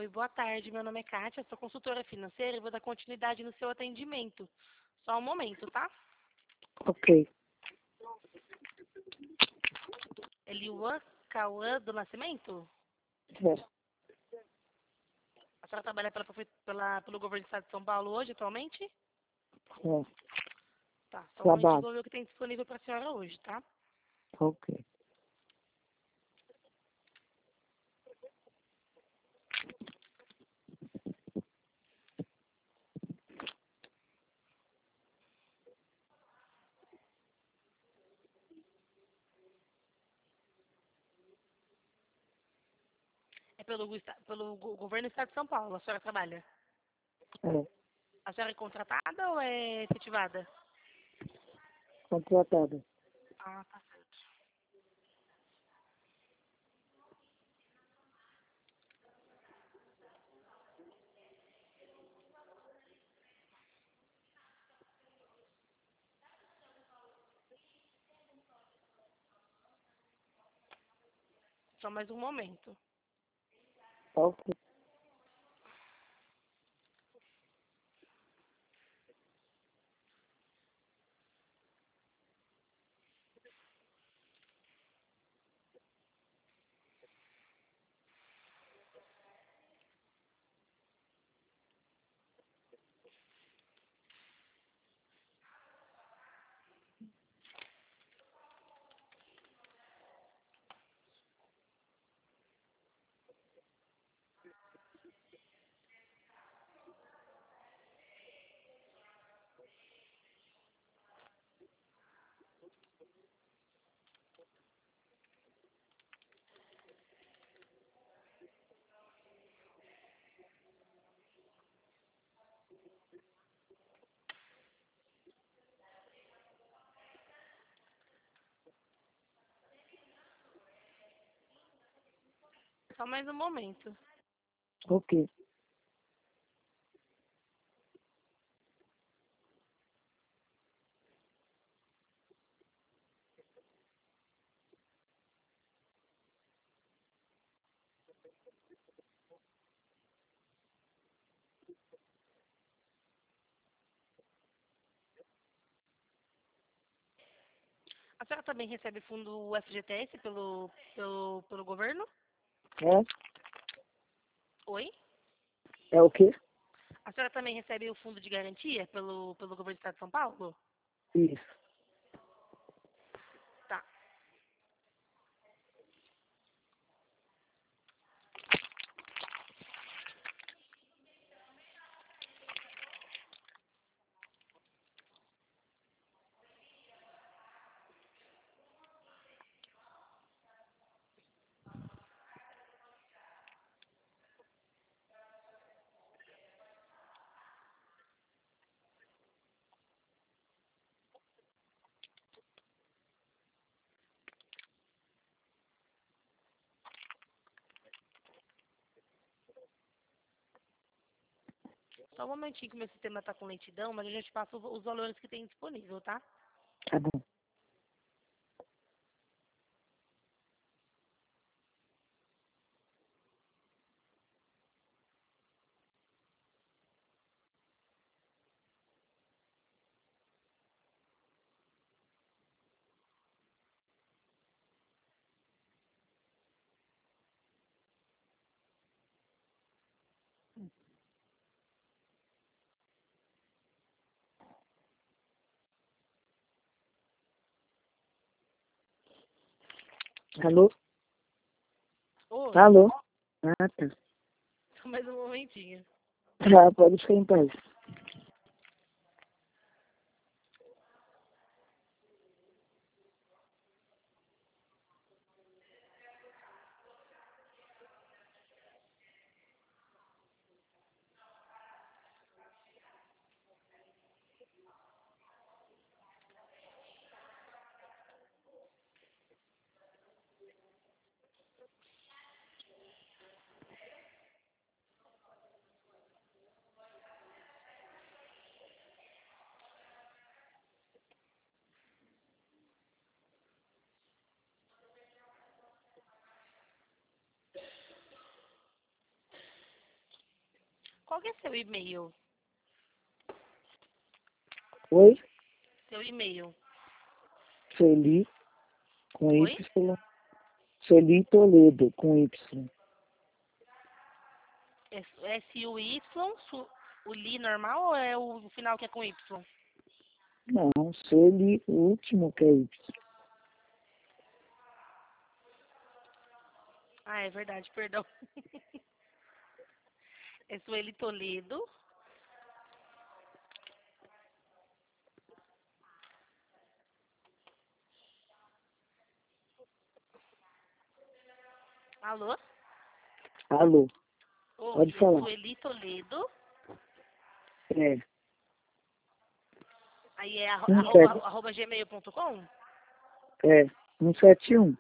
Oi, boa tarde. Meu nome é Kátia, sou consultora financeira e vou dar continuidade no seu atendimento. Só um momento, tá? Ok. Eliuan Cauã do Nascimento? É. A senhora trabalha pelo governo do estado de São Paulo hoje, atualmente? É. Tá, só um momentinho, Trabalho. vou ver o que tem disponível para a senhora hoje, tá? Ok. É pelo governo do estado de São Paulo, a senhora trabalha. É. A senhora é contratada ou é efetivada? Contratada. Ah, tá certo. Só mais um momento. Ok. Só mais um momento. Ok. A senhora também recebe fundo FGTS pelo governo? É? Oi? É o quê? A senhora também recebe o fundo de garantia pelo governo do estado de São Paulo? Isso. Tá. Só um momentinho que meu sistema tá com lentidão, mas a gente passa os valores que tem disponível, tá? Tá bom. Alô? Oi, Alô? Ah, tá. só mais um momentinho. Tá, pode ficar em paz. Qual que é seu e-mail? Oi? Seu e-mail. Sueli, com Oi? Y. Sueli Toledo, com Y. É S-U-Y, o Li normal ou é o final que é com Y? Não, Sueli, o último que é Y. Ah, é verdade, perdão. É Sueli Toledo. Alô? Alô, pode Oi, é falar. Sueli Toledo. É, Aí é 17, arroba gmail.com? é, 171.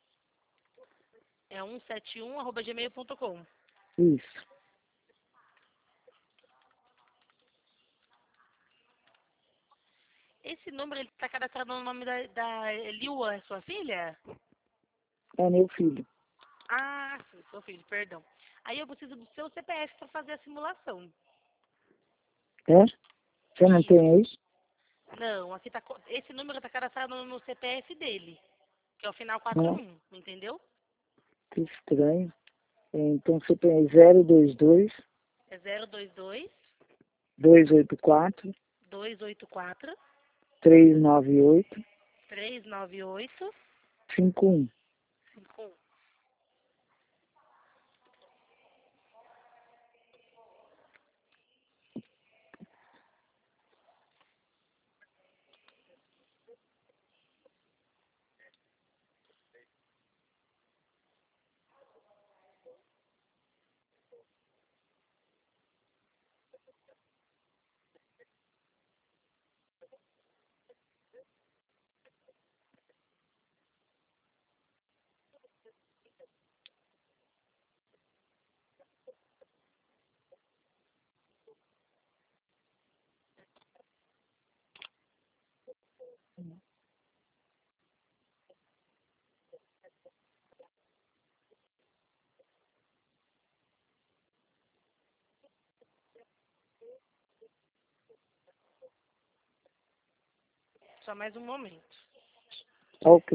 É 171 arroba gmail.com. Isso. Esse número ele tá cadastrado no nome da Liua, é sua filha? É meu filho. Ah, sim, seu filho, perdão. Aí eu preciso do seu CPF para fazer a simulação. É? Você não tem Isso. aí? Não, aqui tá. Esse número tá cadastrado no CPF dele, que é o final Não, 41, entendeu? que estranho. É, então você tem 022 É 022 284 284 398 398 51. 51. Só mais um momento. Ok.